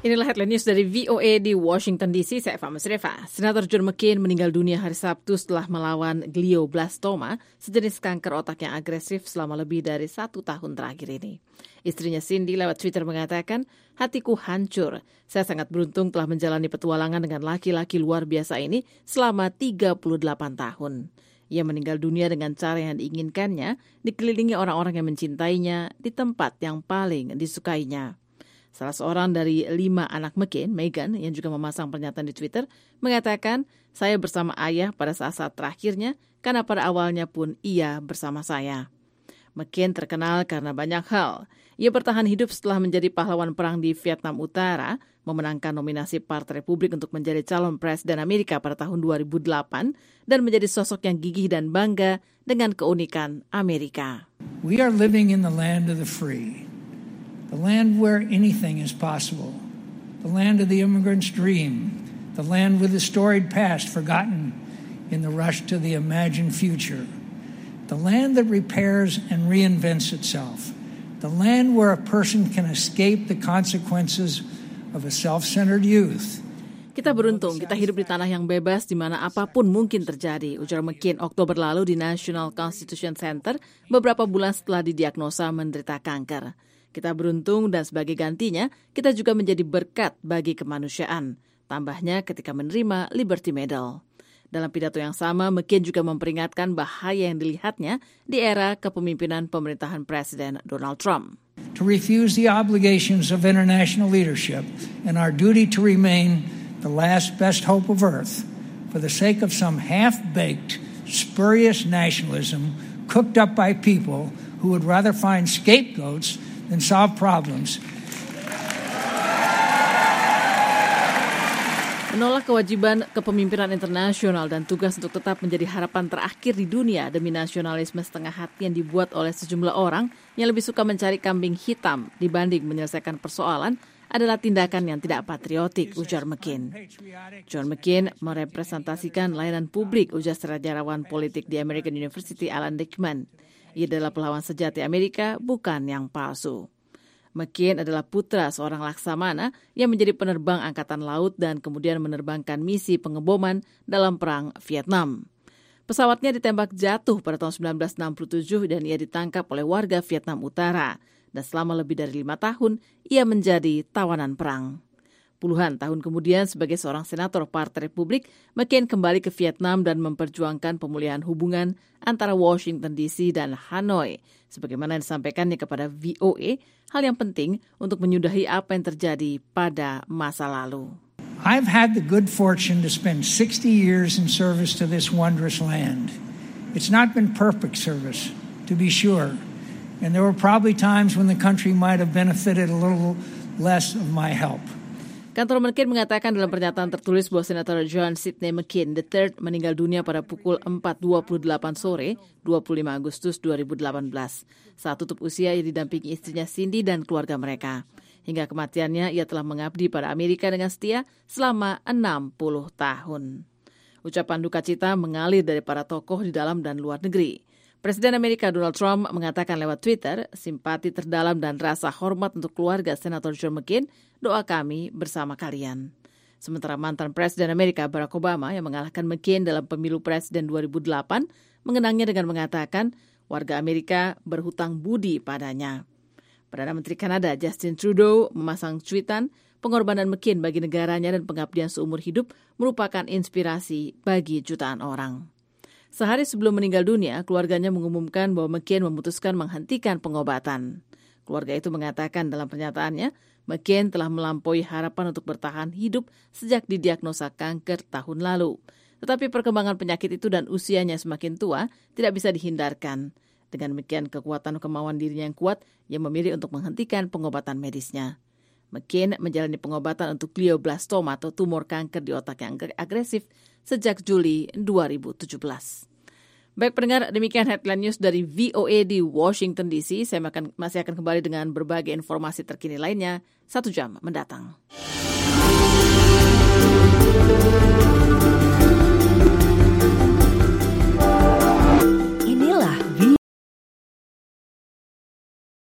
Inilah headline news dari VOA di Washington DC. Saya Eva Musreva. Senator John McCain meninggal dunia hari Sabtu setelah melawan glioblastoma, sejenis kanker otak yang agresif selama lebih dari 1 tahun terakhir ini. Istrinya Cindy lewat Twitter mengatakan, hatiku hancur. Saya sangat beruntung telah menjalani petualangan dengan laki-laki luar biasa ini selama 38 tahun. Ia meninggal dunia dengan cara yang diinginkannya, dikelilingi orang-orang yang mencintainya, di tempat yang paling disukainya. Salah seorang dari 5 anak McCain, Meghan, yang juga memasang pernyataan di Twitter, mengatakan, saya bersama ayah pada saat-saat terakhirnya, karena pada awalnya pun ia bersama saya. McCain terkenal karena banyak hal. Ia bertahan hidup setelah menjadi pahlawan perang di Vietnam Utara, memenangkan nominasi Partai Republik untuk menjadi calon presiden Amerika pada tahun 2008, dan menjadi sosok yang gigih dan bangga dengan keunikan Amerika. We are living in the land of the free. The land where anything is possible. The land of the immigrant's dream. The land with a storied past forgotten in the rush to the imagined future. The land that repairs and reinvents itself. The land where a person can escape the consequences of a self-centered youth. Kita beruntung, kita hidup di tanah yang bebas di mana apapun mungkin terjadi, ujar McCain Oktober lalu di National Constitution Center beberapa bulan setelah didiagnosa menderita kanker. Kita beruntung dan sebagai gantinya, kita juga menjadi berkat bagi kemanusiaan. Tambahnya ketika menerima Liberty Medal. Dalam pidato yang sama, McCain juga memperingatkan bahaya yang dilihatnya di era kepemimpinan pemerintahan Presiden Donald Trump. To refuse the obligations of international leadership and our duty to remain the last best hope of earth for the sake of some half-baked, spurious nationalism cooked up by people who would rather find scapegoats than solve problems. Menolak kewajiban kepemimpinan internasional dan tugas untuk tetap menjadi harapan terakhir di dunia demi nasionalisme setengah hati yang dibuat oleh sejumlah orang yang lebih suka mencari kambing hitam dibanding menyelesaikan persoalan adalah tindakan yang tidak patriotik, ujar McCain. John McCain merepresentasikan layanan publik, ujar sejarawan politik di American University Alan Dickman. Ia adalah pahlawan sejati Amerika, bukan yang palsu. McCain adalah putra seorang laksamana yang menjadi penerbang angkatan laut dan kemudian menerbangkan misi pengeboman dalam perang Vietnam. Pesawatnya ditembak jatuh pada tahun 1967 dan ia ditangkap oleh warga Vietnam Utara. Dan selama lebih dari 5 tahun, ia menjadi tawanan perang. Puluhan tahun kemudian sebagai seorang senator Partai Republik, McCain kembali ke Vietnam dan memperjuangkan pemulihan hubungan antara Washington DC dan Hanoi. Sebagaimana disampaikannya kepada VOA, hal yang penting untuk menyudahi apa yang terjadi pada masa lalu. I've had the good fortune to spend 60 years in service to this wondrous land. It's not been perfect service, to be sure. And there were probably times when the country might have benefited a little less of my help. Kantor McCain mengatakan dalam pernyataan tertulis bahwa Senator John Sidney McCain III meninggal dunia pada pukul 4.28 sore, 25 Agustus 2018. Saat tutup usia, ia didampingi istrinya Cindy dan keluarga mereka. Hingga kematiannya, ia telah mengabdi pada Amerika dengan setia selama 60 tahun. Ucapan duka cita mengalir dari para tokoh di dalam dan luar negeri. Presiden Amerika Donald Trump mengatakan lewat Twitter, simpati terdalam dan rasa hormat untuk keluarga Senator John McCain, doa kami bersama kalian. Sementara mantan Presiden Amerika Barack Obama yang mengalahkan McCain dalam pemilu Presiden 2008, mengenangnya dengan mengatakan warga Amerika berhutang budi padanya. Perdana Menteri Kanada Justin Trudeau memasang cuitan, pengorbanan McCain bagi negaranya dan pengabdian seumur hidup merupakan inspirasi bagi jutaan orang. Sehari sebelum meninggal dunia, keluarganya mengumumkan bahwa McCain memutuskan menghentikan pengobatan. Keluarga itu mengatakan dalam pernyataannya, McCain telah melampaui harapan untuk bertahan hidup sejak didiagnosa kanker tahun lalu. Tetapi perkembangan penyakit itu dan usianya semakin tua tidak bisa dihindarkan. Dengan demikian kekuatan kemauan dirinya yang kuat, ia memilih untuk menghentikan pengobatan medisnya. McCain menjalani pengobatan untuk glioblastoma atau tumor kanker di otak yang agresif sejak Juli 2017. Baik pendengar, demikian headline news dari VOA di Washington DC. Saya masih akan kembali dengan berbagai informasi terkini lainnya 1 jam mendatang.